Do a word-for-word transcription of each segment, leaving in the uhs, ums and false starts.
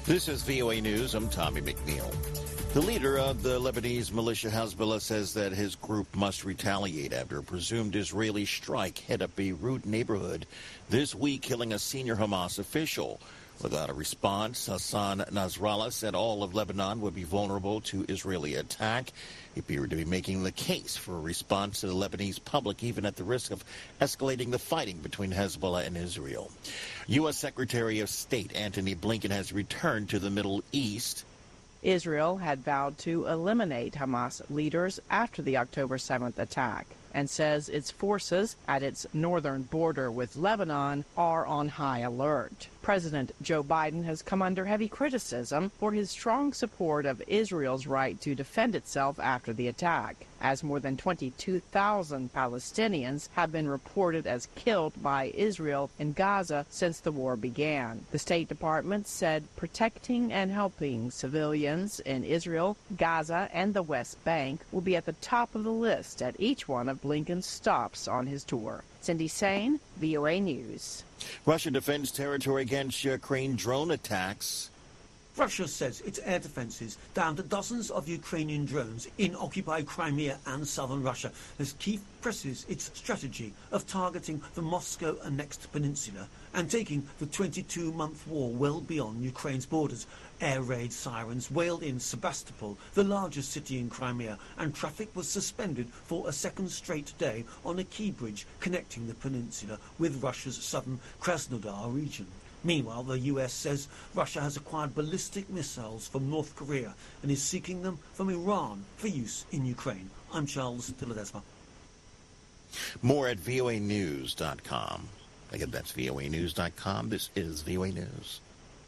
This is V O A News. I'm Tommy McNeil. The leader of the Lebanese militia Hezbollah says that his group must retaliate after a presumed Israeli strike hit a Beirut neighborhood this week, killing a senior Hamas official. Without a response, Hassan Nasrallah said all of Lebanon would be vulnerable to Israeli attack. He appeared to be making the case for a response to the Lebanese public, even at the risk of escalating the fighting between Hezbollah and Israel. U S Secretary of State Antony Blinken has returned to the Middle East. Israel had vowed to eliminate Hamas leaders after the October seventh attack and says its forces at its northern border with Lebanon are on high alert. President Joe Biden has come under heavy criticism for his strong support of Israel's right to defend itself after the attack, as more than twenty-two thousand Palestinians have been reported as killed by Israel in Gaza since the war began. The State Department said protecting and helping civilians in Israel, Gaza, and the West Bank will be at the top of the list at each one of Blinken's stops on his tour. Cindy Sain, V O A News. Russia defends territory against Ukraine drone attacks. Russia says its air defences downed dozens of Ukrainian drones in occupied Crimea and southern Russia as Kyiv presses its strategy of targeting the Moscow-annexed peninsula and taking the twenty-two-month war well beyond Ukraine's borders. Air raid sirens wailed in Sebastopol, the largest city in Crimea, and traffic was suspended for a second straight day on a key bridge connecting the peninsula with Russia's southern Krasnodar region. Meanwhile, the U S says Russia has acquired ballistic missiles from North Korea and is seeking them from Iran for use in Ukraine. I'm Charles de Ledesma. More at V O A news dot com. Again, that's V O A news dot com. This is V O A News.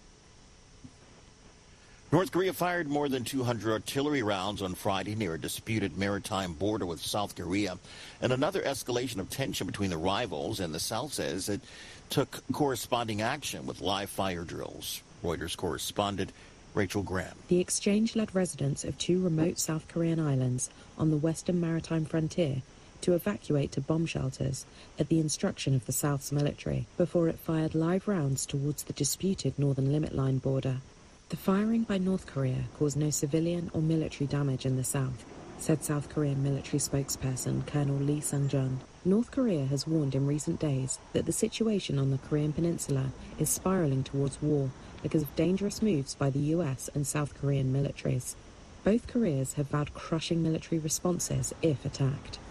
North Korea fired more than two hundred artillery rounds on Friday near a disputed maritime border with South Korea, and another escalation of tension between the rivals, and the South says it took corresponding action with live fire drills. Reuters correspondent Rachel Graham. The exchange led residents of two remote South Korean islands on the western maritime frontier to evacuate to bomb shelters at the instruction of the South's military before it fired live rounds towards the disputed northern limit line border. The firing by North Korea caused no civilian or military damage in the south, said South Korean military spokesperson Colonel Lee Sung-jun. North Korea has warned in recent days that the situation on the Korean peninsula is spiraling towards war because of dangerous moves by the U S and South Korean militaries. Both Koreas have vowed crushing military responses if attacked.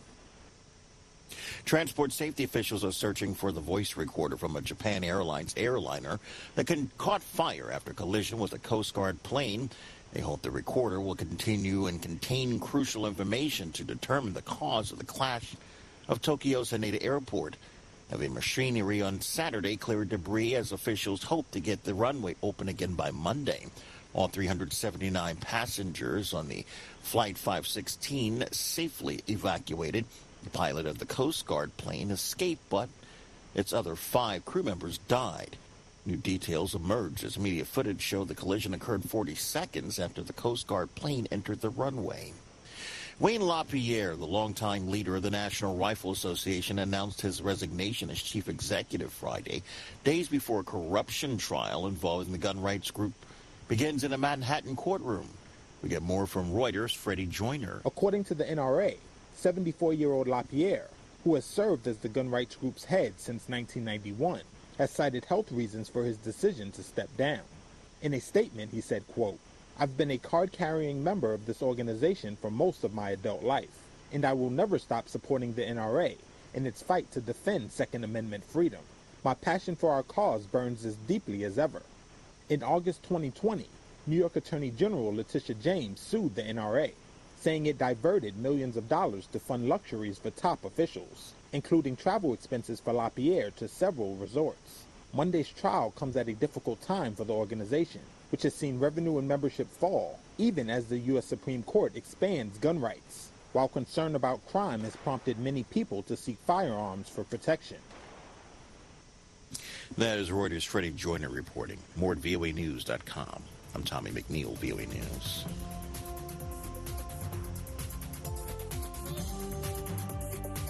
Transport safety officials are searching for the voice recorder from a Japan Airlines airliner that caught fire after collision with a Coast Guard plane. They hope the recorder will continue and contain crucial information to determine the cause of the crash of Tokyo's Haneda Airport. Heavy machinery on Saturday cleared debris as officials hope to get the runway open again by Monday. All three hundred seventy-nine passengers on the Flight five sixteen safely evacuated. The pilot of the Coast Guard plane escaped, but its other five crew members died. New details emerged as media footage showed the collision occurred forty seconds after the Coast Guard plane entered the runway. Wayne LaPierre, the longtime leader of the National Rifle Association, announced his resignation as chief executive Friday, days before a corruption trial involving the gun rights group begins in a Manhattan courtroom. We get more from Reuters' Freddie Joyner. According to the N R A, seventy-four-year-old LaPierre, who has served as the gun rights group's head since nineteen ninety-one, has cited health reasons for his decision to step down. In a statement, he said, quote, "I've been a card-carrying member of this organization for most of my adult life, and I will never stop supporting the N R A in its fight to defend Second Amendment freedom. My passion for our cause burns as deeply as ever." In August twenty twenty, New York Attorney General Letitia James sued the N R A, saying it diverted millions of dollars to fund luxuries for top officials, including travel expenses for LaPierre to several resorts. Monday's trial comes at a difficult time for the organization, which has seen revenue and membership fall, even as the U S Supreme Court expands gun rights, while concern about crime has prompted many people to seek firearms for protection. That is Reuters' Freddie Joyner reporting. More at V O A news dot com. I'm Tommy McNeil, V O A News.